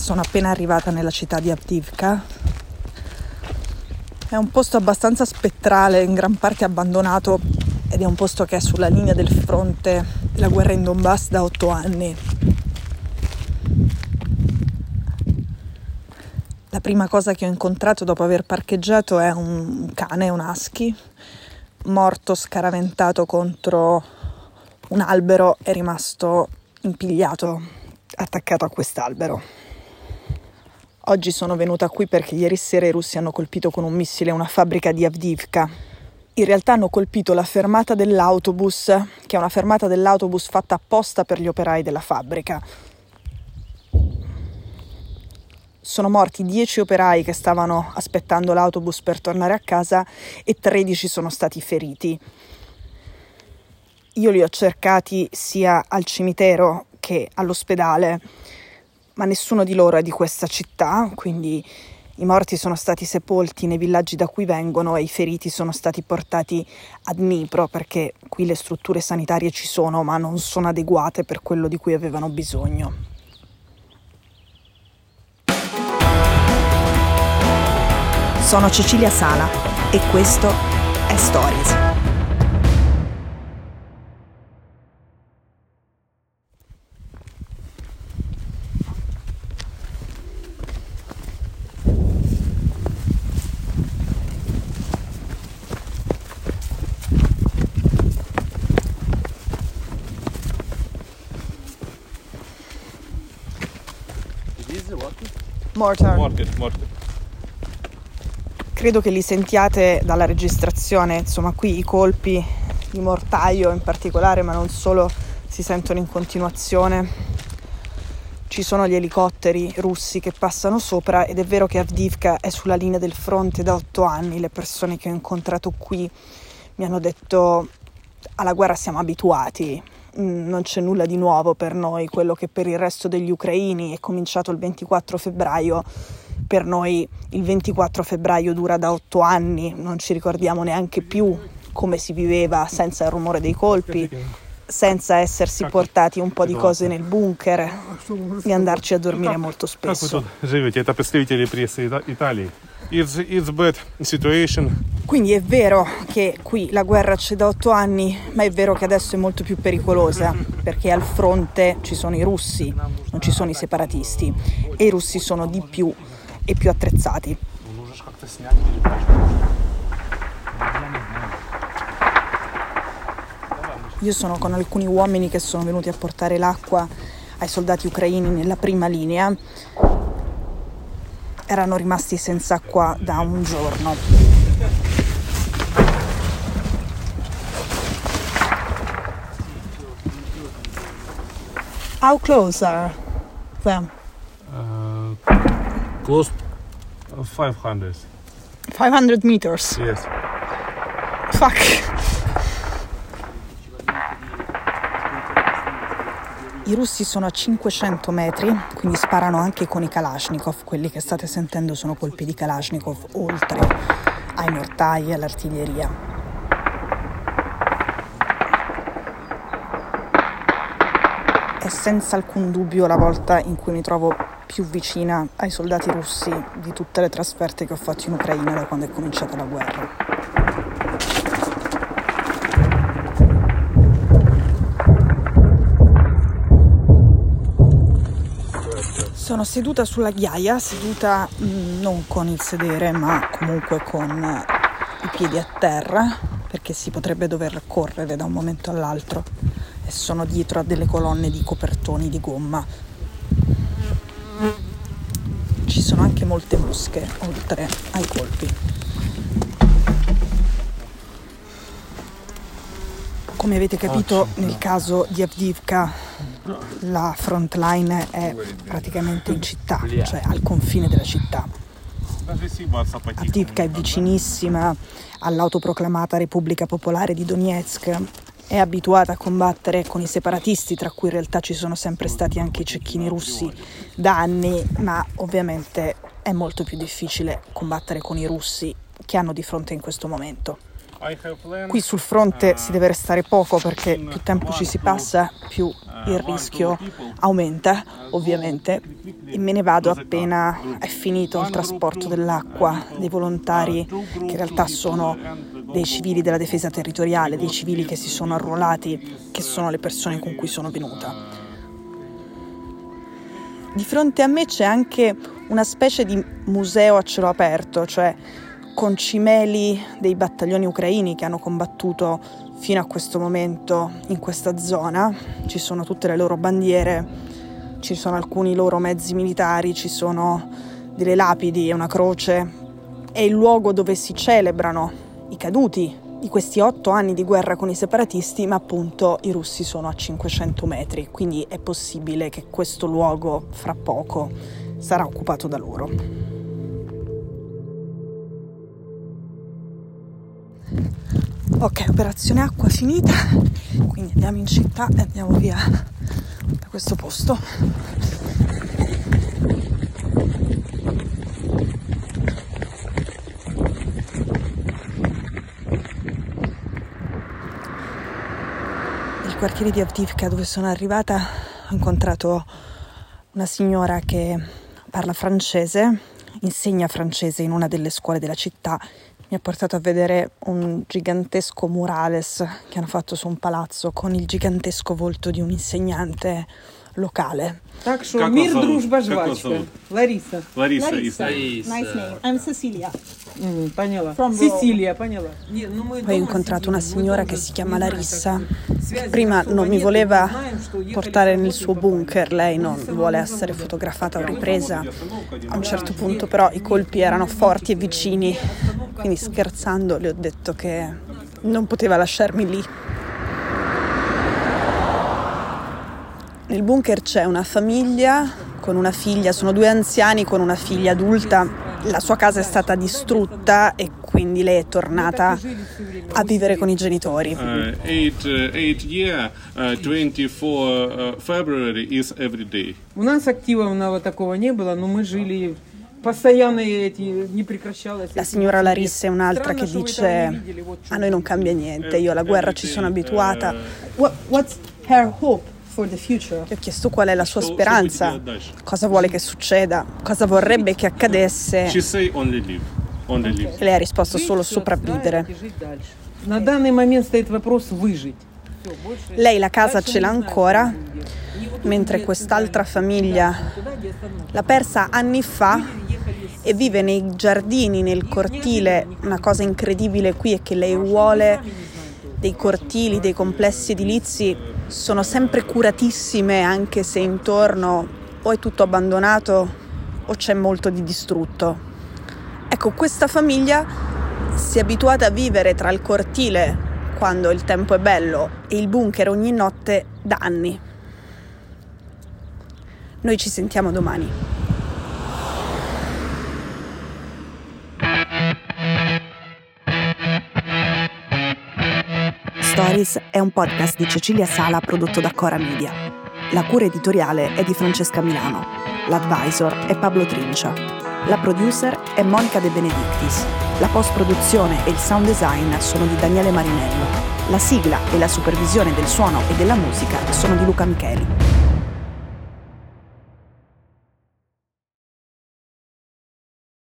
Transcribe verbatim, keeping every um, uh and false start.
sono appena arrivata nella città di Avdiivka. È un posto abbastanza spettrale, in gran parte abbandonato, ed è un posto che è sulla linea del fronte della guerra in Donbass da otto anni. La prima cosa che ho incontrato dopo aver parcheggiato è un cane, un husky, morto scaraventato contro un albero, è rimasto impigliato, attaccato a quest'albero. Oggi sono venuta qui perché ieri sera i russi hanno colpito con un missile una fabbrica di Avdiivka. In realtà hanno colpito la fermata dell'autobus, che è una fermata dell'autobus fatta apposta per gli operai della fabbrica. Sono morti dieci operai che stavano aspettando l'autobus per tornare a casa e tredici sono stati feriti. Io li ho cercati sia al cimitero che all'ospedale, ma nessuno di loro è di questa città, quindi i morti sono stati sepolti nei villaggi da cui vengono e i feriti sono stati portati a Dnipro, perché qui le strutture sanitarie ci sono, ma non sono adeguate per quello di cui avevano bisogno. Sono Cecilia Sala e questo è Stories. Mortar. Mortar, mortar. Credo che li sentiate dalla registrazione, insomma qui i colpi di mortaio in particolare, ma non solo, si sentono in continuazione. Ci sono gli elicotteri russi che passano sopra ed è vero che Avdiivka è sulla linea del fronte da otto anni. Le persone che ho incontrato qui mi hanno detto: alla guerra siamo abituati, non c'è nulla di nuovo per noi, quello che per il resto degli ucraini è cominciato il ventiquattro febbraio, per noi il ventiquattro febbraio dura da otto anni, non ci ricordiamo neanche più come si viveva senza il rumore dei colpi, senza essersi portati un po' di cose nel bunker e andarci a dormire molto spesso. Quindi è vero che qui la guerra c'è da otto anni, ma è vero che adesso è molto più pericolosa, perché al fronte ci sono i russi, non ci sono i separatisti, e i russi sono di più e più attrezzati. Io sono con alcuni uomini che sono venuti a portare l'acqua ai soldati ucraini nella prima linea. Erano rimasti senza acqua da un giorno. How close are them? Uh, close uh, five hundred. five hundred meters? Yes. Fuck. I russi sono a cinquecento metri, quindi sparano anche con i Kalashnikov. Quelli che state sentendo sono colpi di Kalashnikov, oltre ai mortai e all'artiglieria. È senza alcun dubbio la volta in cui mi trovo più vicina ai soldati russi di tutte le trasferte che ho fatto in Ucraina da quando è cominciata la guerra. Sono seduta sulla ghiaia, seduta mh, non con il sedere, ma comunque con uh, i piedi a terra, perché si potrebbe dover correre da un momento all'altro, e sono dietro a delle colonne di copertoni di gomma. Ci sono anche molte mosche, oltre ai colpi. Come avete capito, nel caso di Avdiivka la front line è praticamente in città, cioè al confine della città. Avdiivka è vicinissima all'autoproclamata Repubblica Popolare di Donetsk, è abituata a combattere con i separatisti, tra cui in realtà ci sono sempre stati anche i cecchini russi da anni, ma ovviamente è molto più difficile combattere con i russi che hanno di fronte in questo momento. Qui sul fronte si deve restare poco perché più tempo ci si passa, più il rischio aumenta, ovviamente, e me ne vado appena è finito il trasporto dell'acqua dei volontari, che in realtà sono dei civili della difesa territoriale, dei civili che si sono arruolati, che sono le persone con cui sono venuta. Di fronte a me c'è anche una specie di museo a cielo aperto, cioè con cimeli dei battaglioni ucraini che hanno combattuto fino a questo momento in questa zona. Ci sono tutte le loro bandiere, ci sono alcuni loro mezzi militari, ci sono delle lapidi e una croce. È il luogo dove si celebrano i caduti di questi otto anni di guerra con i separatisti, ma appunto i russi sono a cinquecento metri, quindi è possibile che questo luogo fra poco sarà occupato da loro. Ok, operazione acqua finita, quindi andiamo in città e andiamo via da questo posto. Nel quartiere di Avdiivka, dove sono arrivata, ho incontrato una signora che parla francese, insegna francese in una delle scuole della città. Mi ha portato a vedere un gigantesco murales che hanno fatto su un palazzo con il gigantesco volto di un insegnante locale. Так что мир, дружба, жвачка. Лариса. Лариса. Larissa. Nice name. I'm Cecilia. Mm, поняла. From Sicilia, поняла. Не, ну мы Poi ho incontrato una signora che si chiama Larissa. Prima non mi voleva portare nel suo bunker, lei non vuole essere fotografata o ripresa. A un certo punto però i colpi erano forti e vicini, quindi scherzando le ho detto che non poteva lasciarmi lì. Nel bunker c'è una famiglia con una figlia, sono due anziani con una figlia adulta. La sua casa è stata distrutta e quindi lei è tornata a vivere con i genitori. Uh, eight, uh, eight year, uh, twenty-four February is every day. У нас активного такого не было, но мы жили постоянно эти не прекращалось. La signora Larissa è un'altra che dice: a noi non cambia niente, io alla guerra ci sono abituata. What, what's her hope for the future? Gli ho chiesto qual è la sua speranza, cosa vuole che succeda, cosa vorrebbe che accadesse. She say only live, only live. E lei ha risposto solo sopravvivere. На данный момент стоит вопрос выжить. Lei la casa ce l'ha ancora, mentre quest'altra famiglia l'ha persa anni fa e vive nei giardini, nel cortile. Una cosa incredibile qui è che lei vuole dei cortili, dei complessi edilizi sono sempre curatissime, anche se intorno o è tutto abbandonato o c'è molto di distrutto. Ecco, questa famiglia si è abituata a vivere tra il cortile quando il tempo è bello e il bunker ogni notte da anni. Noi ci sentiamo domani. Stories è un podcast di Cecilia Sala prodotto da Cora Media. La cura editoriale è di Francesca Milano. L'advisor è Pablo Trincia. La producer è Monica De Benedictis. La post-produzione e il sound design sono di Daniele Marinello. La sigla e la supervisione del suono e della musica sono di Luca Micheli.